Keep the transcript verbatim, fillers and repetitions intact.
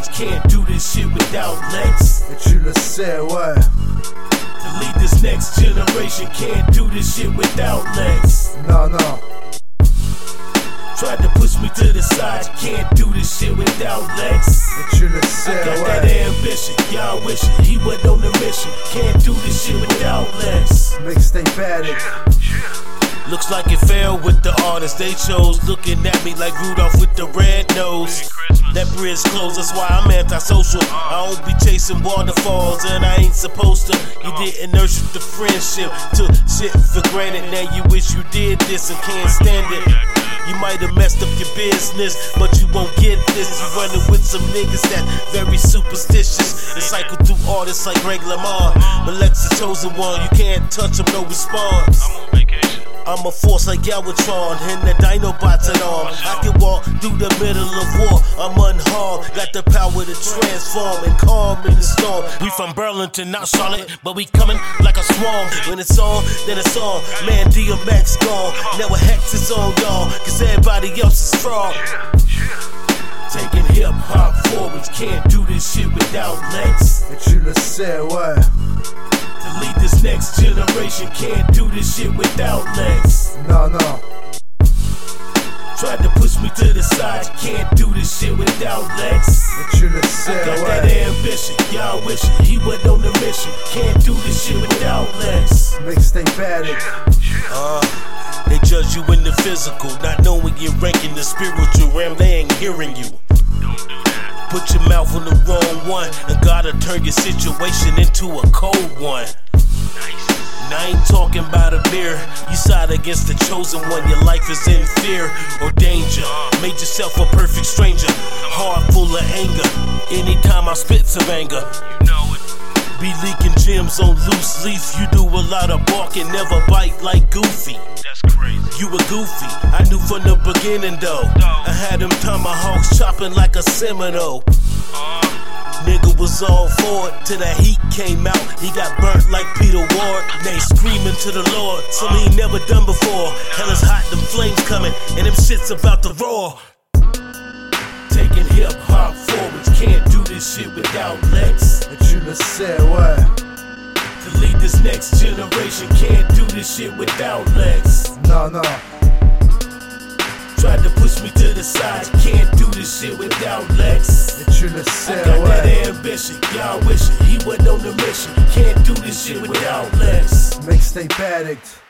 forwards, can't do this shit without Lex. Et tu le sais, ouais. To lead this next generation, can't do this shit without Lex. Non, non. Tried to push me to the side, can't do this shit without Lex. Et tu le sais, I got ouais. that ambition, y'all wishing he went on the mission. Can't do this shit without Lex. Mixtape addict. Looks like it fell with the artists they chose. Looking at me like Rudolph with the red nose. That bridge closed, that's why I'm antisocial. I don't be chasing waterfalls and I ain't supposed to. You didn't nurture the friendship, took shit for granted. Now you wish you did this and can't stand it. You might have messed up your business, but you won't get this. You running with some niggas that very superstitious. They cycle through artists like Greg Lamar, but Lex the chosen one. You can't touch him, no response. I'm on vacation. I'm a force like Galvatron and the Dinobots at arm. I can walk through the middle of war, I'm unharmed. Got the power to transform and calm in the storm. We from Burlington, not Charlotte, but we coming like a swarm. When it's on, then it's on. Man, D M X gone. Now a hex is on y'all, cause everybody else is fraud. Taking hip hop forwards, can't do this shit without Lex. Et tu le sais, ouais. To lead this next generation, can't do this shit without Lex. Non, non. Tried to push me to the side, can't do this shit without Lex. Et tu le sais, I got ouais. that ambition, y'all wishing he went on the mission. Can't do this shit without Lex. Mixtape addict. Uh, they judge you in the physical, not knowing your rank in the spiritual realm. They ain't hearing you. Don't do that. Put your mouth on the wrong one, and gotta turn your situation into a cold one. Nice. And I ain't talking about a beer. You side against the chosen one, your life is in fear or danger. Made yourself a perfect stranger, heart full of anger. Anytime I spit some anger, You know it. be leaking gems on loose leaf. You do a lot of barking, never bite like Goofy. That's crazy. You were goofy, I knew from the beginning though. I had them tomahawks chopping like a Seminole. Uh, Nigga was all for it till that heat came out. He got burnt like Peter Ward. They screaming to the Lord, something he ain't never done before. Hell is hot, them flames coming, and them shit's about to roar. Taking hip hop forwards, can't do this shit without Lex. Et tu le sais, ouais. To lead this next generation, can't do this shit without Lex. Non, non. Tried to push me to the side, can't do this shit without Lex. Et tu le I sais, got that ouais. ambition, y'all wishing he went on the mission. Can't do this shit without Lex. Mixtape addict.